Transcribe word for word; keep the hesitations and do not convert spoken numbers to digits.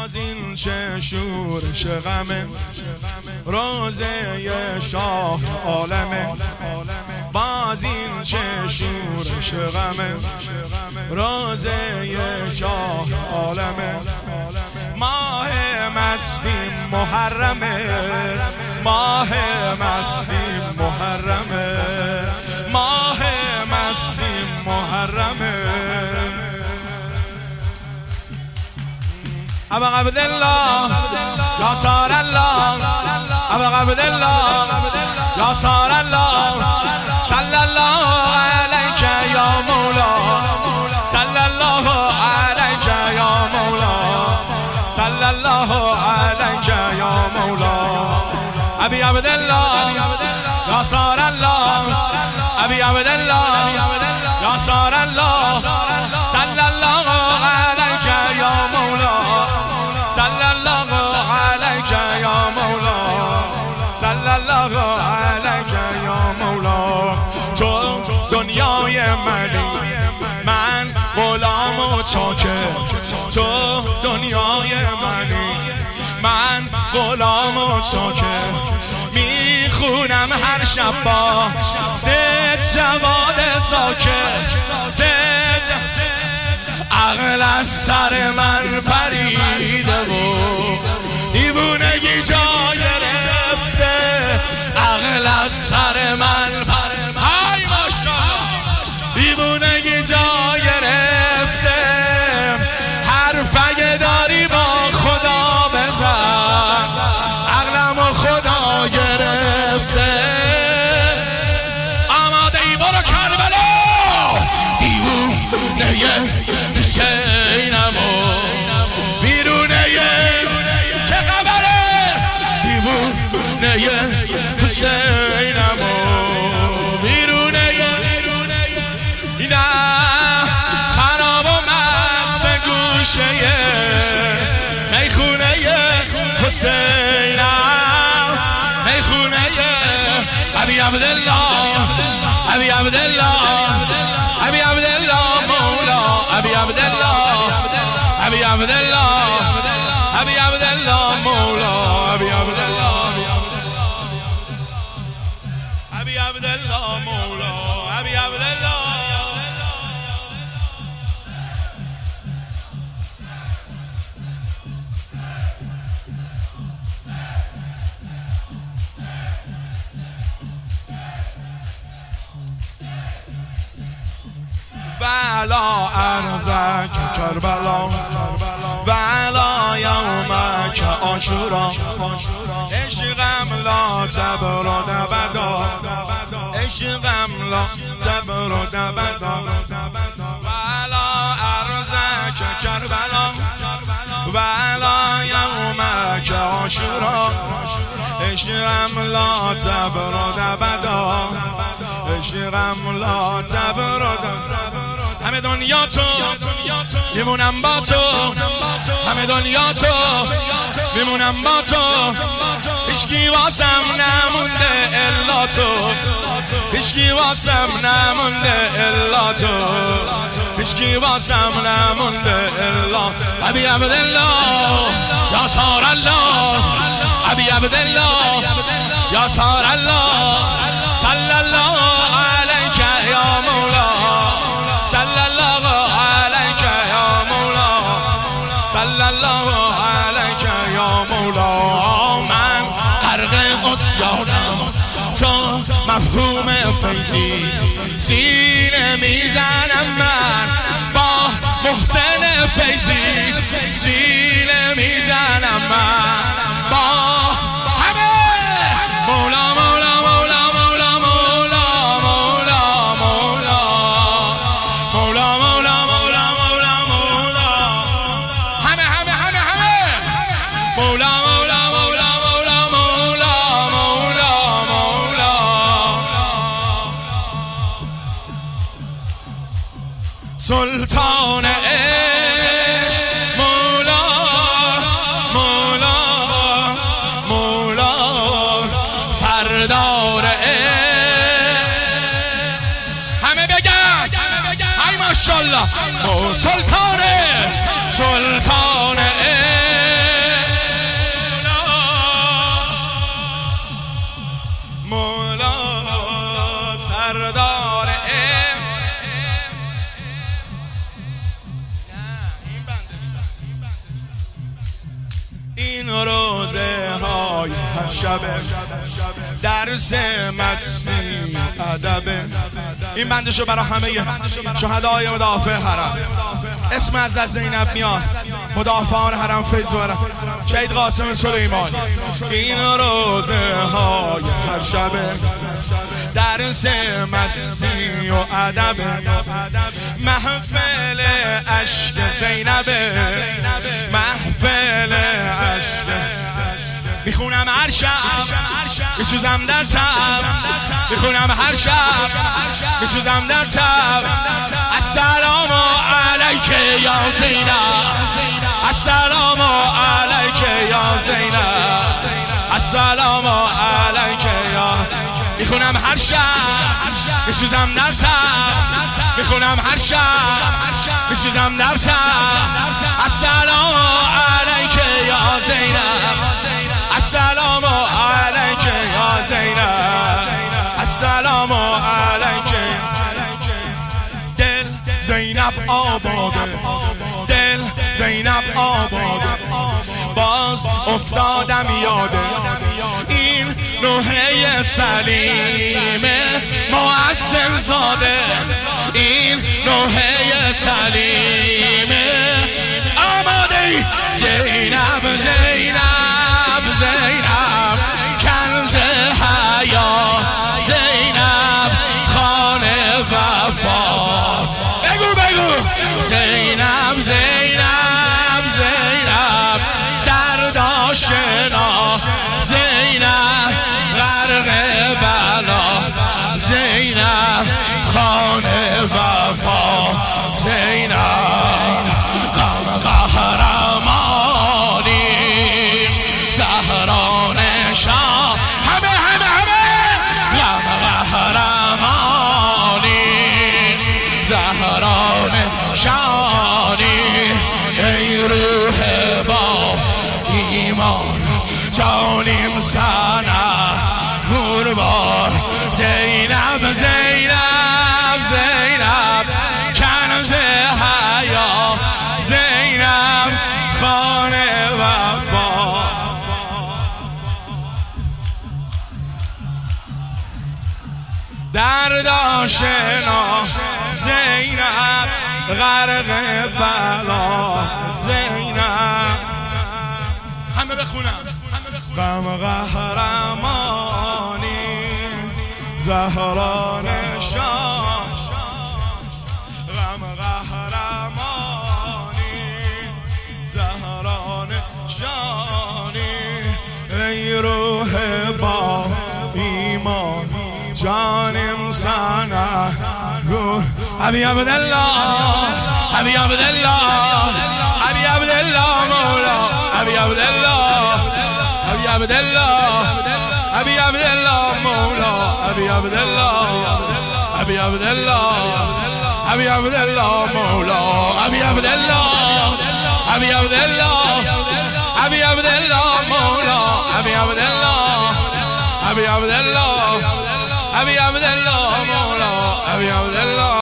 باز این چه شورش غمه، روزه شاه عالمه. باز این چه شورش غمه، روزه شاه عالمه. ماه مستی محرمه، ماه مستی محرمه، ماه مستی محرمه. ابا عبدالله یا سار الله، ابا عبدالله یا سار الله، صلی الله علیک یا مولا، صلی الله علیک یا مولا، صلی الله علیک یا مولا. ابی عبدالله یا سار الله، ابی عبدالله یا سار الله، صلی الله علیک یا مولا، صلی الله علیک یا مولا، صلی الله علیک یا مولا. تو دنیای منی، من غلام و چاکر. تو دنیای منی، من غلام و چاکر. میخونم هر شب با سه جواد ساکر، سه عقل از سر من پریده و دیوونگی جا گرفته. عقل از سر من پریده، های ماشاءالله، دیوونگی جا گرفته. حرف اگه داری با خدا بزن، عقلم و خدا گرفته. آماده ای برو کربلا، دیوونه حسینمو بیرونه چه خبره، دیوونه حسینمو بیرونه. نه خراب و مست گوشه میخونه حسینم، میخونه ابی عبدالله، ابی عبدالله، ابی عبدالله مولا، ابی عبدالله، ابی عبدالله، ابی عبدالله مولا، ابی عبدالله، ابی عبدالله مولا، ابی عبدالله. وعلا ارزک کربلا، وعلا یومک عاشورا. عشقم لا تبرد ابدا، عشقم لا تبرد ابدا. وعلا ارزک کربلا، وعلا یومک عاشورا. عشقم لا تبرد ابدا، عشقم لا تبرد. همه دنیا تو میمونم با تو، همه دنیا تو میمونم با تو. هیچکی واسم نمونده الا تو، هیچکی واسم نمونده الا تو، هیچکی واسم نمونده الا. ابی عبدالله یا سار الله، ابی عبدالله یا سار الله، صلی الله علیک یا مولا، صلی الله علیک یا مولا، صلی الله علیک یا مولا. من غرق عصیانم، تو مفهوم فیضی. سینه میزنم من با محسن فیضی، سینه میزنم من با همه مولا، مولا مولا مولا مولا مولا مولا مولا مولا مولا مولا مولا همه همه همه همه مولا مولا مولا مولا مولا مولا مولا. سلطان عشق مولا، مولا مولا، سردار عشق. همه بگن های ماشاءالله. سلطان، سلطان عشق این روزه های هر شب درس مستی ادب. این بندشو برای همه شهدای مدافع حرم، اسم از زینب میاد، مدافعان حرم فیض ببرن، شهید قاسم سلیمان. این روزه های هر شب درس مستی و ادب، محفل عشق زینب، محفل عشق. میخونم هر شب میسوزم در تب، میخونم هر شب میسوزم در تب. السلام علیک یا زینب، السلام علیک یا زینب، السلام علیک یا. میخونم هر شب میسوزم در تب، میخونم هر شب میسوزم در تب. السلام علیک یا زینب، السلام علیک یا زینب، السلام علیک. دل زینب آباده، دل زینب آباده، باز افتادم یاده این نوحه سلیم معصم زاده، این نوحه سلیم. آماده زینب زینب زینب کنز حیا، زینب خانه وفا. بگو بگو زینب زینب زینب درد آشنا، زینب غرق بلا، زینب خانه وفا، زینب غم قهرمانی زهران شاه. همه همه همه غم قهرمانی زهران شانی. ای روح با ایمان جانیم سنه قربان، زینب زینب زینب کنز حیا، زینب خانه وفا. درد آشنا زینب غرق بلا، زینب. همه بخونم. غم قهرمانی زهران شاه، غم قهرمانی زهران شانی. ای روح با ایمان جانم سنه گو. ابی عبدالله، ابی عبدالله، ابی عبدالله مولا، ابی عبدالله، ابی عبدالله، ابی عبدالله مولا، ابی عبدالله، ابی عبدالله، ابی عبدالله مولا، ابی عبدالله، ابی عبدالله، ابی عبدالله مولا، ابی عبدالله، ابی عبدالله، ابی عبدالله مولا، ابی عبدالله.